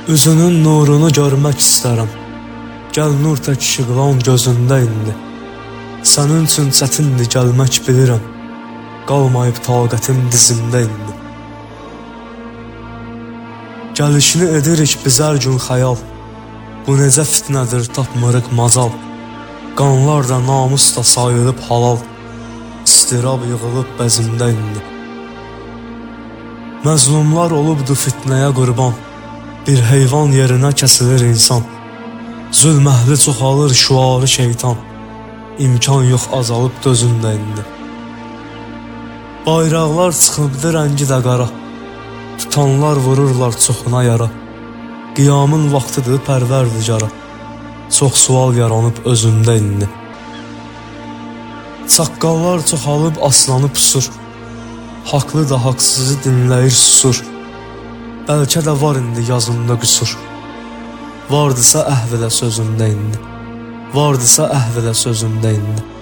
Üzünün nurunu görmək istərəm. Gəl nur tək işıqlan gözündə indi. Sənin üçün çətindir gəlmək bilirəm. Qalmayıb taqətim dizimdə indi. Gəlişini edirik biz hər gün xəyal. Bu necə fitnədir tapmırıq macal. Qanlar da namus da sayılıb halal. İstirab yığılıb bəzimdə indi. Məzlumlar olubdu fitnəyə qurban. Bir heyvan yerinə kəsilir insan. Zülm əhli çoxalır şüarı şeytan. İmkan yox azalıb dözündə indi. Bayraqlar çıxıbdı rəngi də qara. Tutanlar vururlar çoxuna yara. Qiyamın vaxtıdır pərverdigara. Çox sual yaranıb özündə indi. Çaqqallar çoxalıb aslanı pusur. Haqlı da haqsızı dinləyir susur. Bəlkə də var indi yazında qüsur. Vardısa əhv elə sözündə indi. Vardısa əhv elə sözündə indi.